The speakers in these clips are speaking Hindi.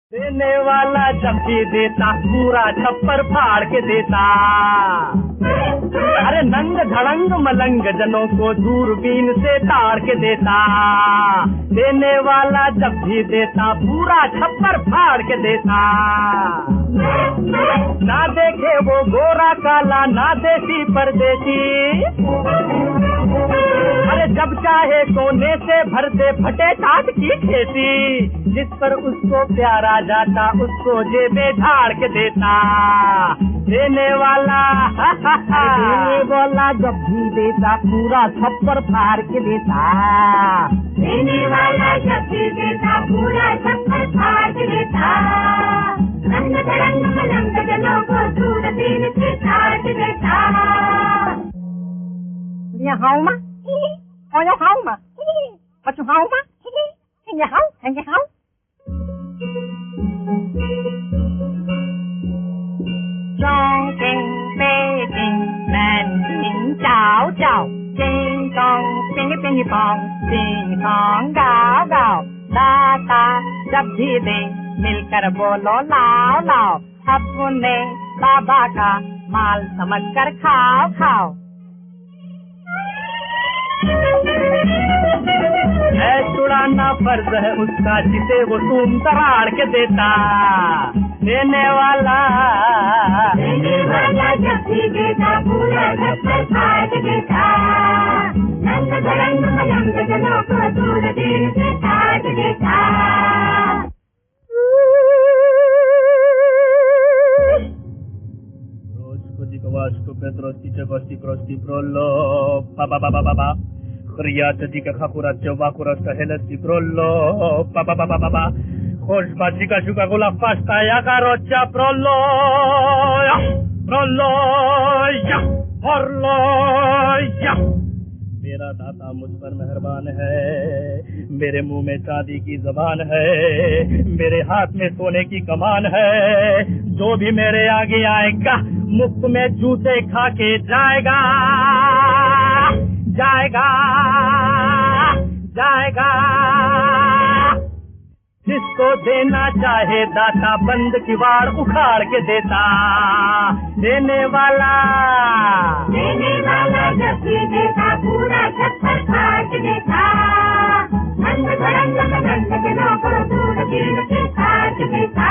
देने वाला जब भी देता पूरा छप्पर फाड़ के देता। अरे नंग धड़ंग मलंग जनों को दूरबीन से ताड़ के देता। देने वाला जब भी देता पूरा छप्पर फाड़ के देता। ना देखे वो गोरा काला ना देसी परदेसी। अरे जब चाहे सोने से भर दे फटे टाट की खेती। जिस पर उसको प्यारा जाता उसको जेबे झाड़ के देता। देने वाला जब भी देता पूरा छप्पर फाड़ के देता। देने वाला जब भी देता पूरा छप्पर फाड़ के देता। रंग बिरंग मलंग जनों को दूरबीन से ताड़ के देता। Je hou me? Oh, je hou me? Wat je hou me? En je hou? En je hou? Chongqing, Beijing, Nanjing, Zhaozhao, Jingdong, Bingy Bingy Bong, Ding Dong Gao Gao, Da Da, जब भी दे मिलकर बोलो लाओ लाओ। अपने बाबा का माल समझकर खाओ खाओ। छुड़ाना फर्ज है उसका जिसे वो तुम तराड़ के देता। देने वाला जब भी देता पूरा छप्पर फाड़ के देता। रंग बिरंग मलंग जनों को दूरबीन से ताड़ के देता। Vasco Pedrosti Cegosti Prosti Prollo Papa Papa Papa Criată dică Hacurat Vacurat Helesti Prollo Papa Papa Papa Hoș Bacica Juca Gula Fasta Iaca Rocea Prollo Prollo Ya Orlo Ya मेरा दाता मुझ पर मेहरबान है। मेरे मुंह में चांदी की जबान है। मेरे हाथ में सोने की कमान है। जो भी मेरे आगे आएगा मुफ्त में जूते खा के जाएगा जाएगा जाएगा। जिसको देना चाहे दाता बंद किवाड़ उखाड़ के देता। देने वाला जब भी देता पूरा छप्पर फाड़ के देता। रंग बिरंग मलंग जनों को दूरबीन से ताड़ के देता।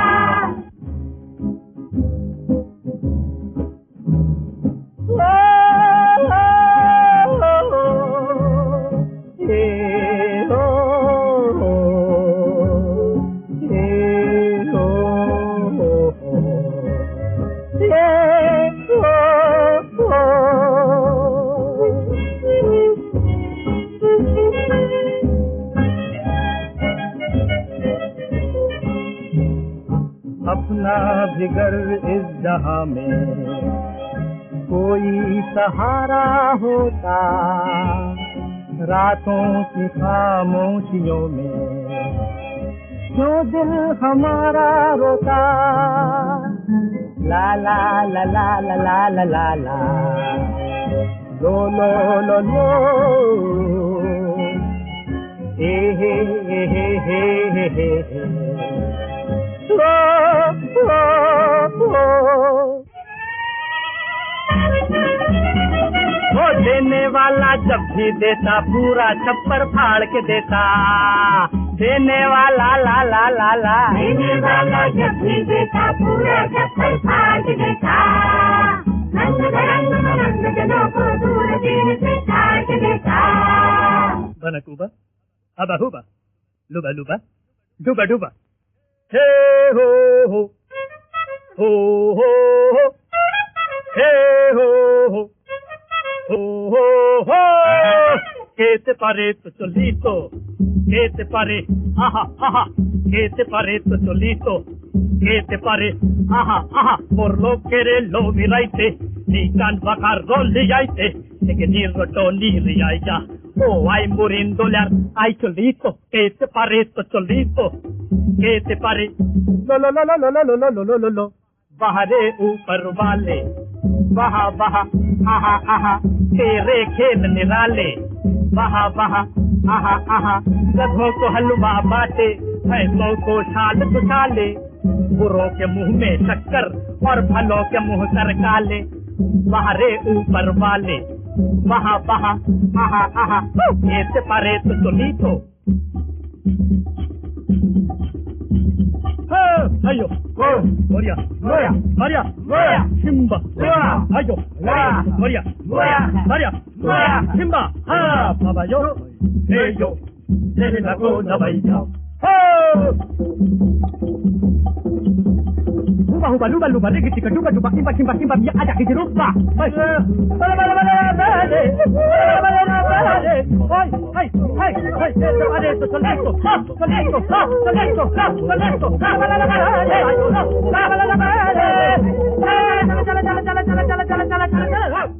अपना भी घर इस जहां में कोई सहारा होता। रातों की खामोशियों में क्यों दिल हमारा रोता। ला ला ला ला ला ला ला ला ला लो लो लो लो हे हे हे हे हे हे हे वो देने वाला जब भी देता पूरा छप्पर फाड़ के देता। देने वाला ला ला ला ला देने वाला जब भी देता पूरा छप्पर फाड़ के देता। रंग बिरंग मलंग जनों को दूरबीन से ताड़ के देता। बनकुबा अबा हुबा लुबा लुबा डुबा डुबा हे हो हो हो हो हो हे हो हो ho ho ho che te pare solito che te pare aha aha che te pare solito che te pare aha aha por lo che lo viraite ni can vacar rolli aite e che ni rotoni riaia oh ai morin dollar ai solito che te pare solito che te pare lo lo lo lo lo lo lo lo lo lo bahare ऊपर वाले बहा बहा आहा आहा तेरे खेल निराले बहा बहा आहा आहा गधों को हलवा बाटे भैंसों को छाल सुछाले, बुरों के मुंह में शक्कर और भलों के मुंह सर काले। बाहरे ऊपर वाले वहाँ वहाँ आहा आहा, ऐसे परे तो सुनी तो। अयो मोरिया मोरिया मोरिया मोरिया सिम्बा अयो मोरिया मोरिया मोरिया सिम्बा हाँ बाबा यो ले लगो दवाइया Huba huba luba luba rigi tika duba duba kimba kimba kimba biya aja kijiruba. Bala bala bala bala. Hai hai hai adesso solleto solleto solleto solleto bala bala bala. Chala chala chala chala chala chala chala chala chala chala.